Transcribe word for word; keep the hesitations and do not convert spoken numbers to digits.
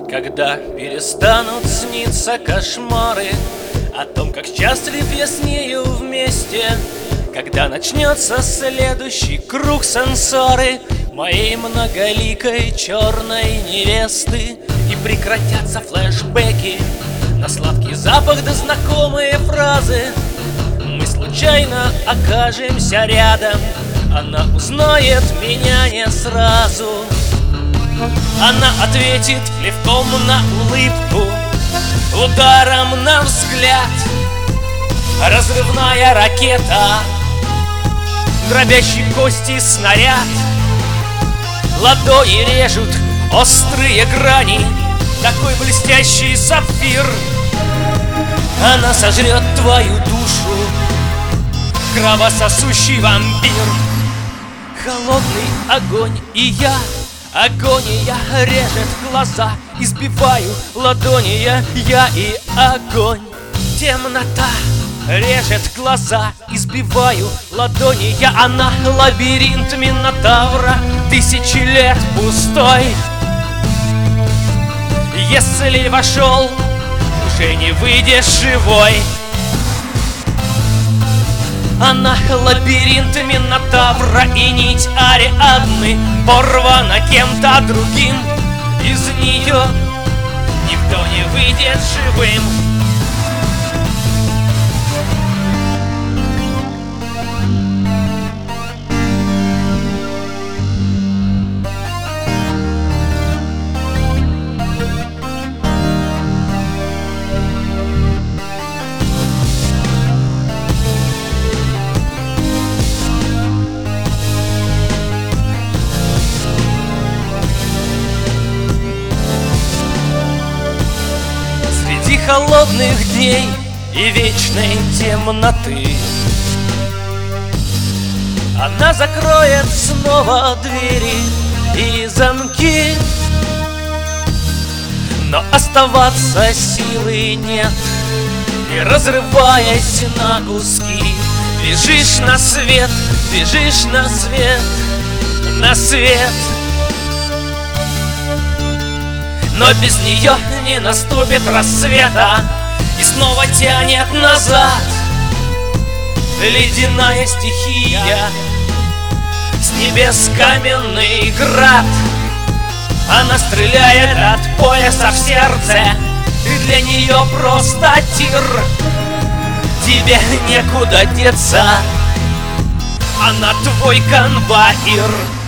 Когда перестанут сниться кошмары о том, как счастлив я с нею вместе, когда начнется следующий круг сансары моей многоликой черной невесты, и прекратятся флешбеки на сладкий запах да знакомые фразы, мы случайно окажемся рядом, она узнает меня не сразу. Она ответит плевком на улыбку, ударом на взгляд. Разрывная ракета, дробящий кости снаряд. Ладони режут острые грани, такой блестящий сапфир. Она сожрет твою душу, кровососущий вампир. Холодный огонь и я, агония режет глаза, избиваю ладони я, я и огонь. Темнота режет глаза, избиваю ладони я, она лабиринт Минотавра, тысячи лет пустой. Если вошел, уже не выйдешь живой. Она лабиринт Минотавра и нить Ариадны порвана кем-то другим. Из нее никто не выйдет живым. Холодных дней и вечной темноты она закроет снова двери и замки, но оставаться силы нет, и разрываясь на куски, бежишь на свет, бежишь на свет, на свет. Но без нее не наступит рассвета, и снова тянет назад ледяная стихия, с небес каменный град. Она стреляет от пояса в сердце, ты для нее просто тир. Тебе некуда деться, она твой конвоир.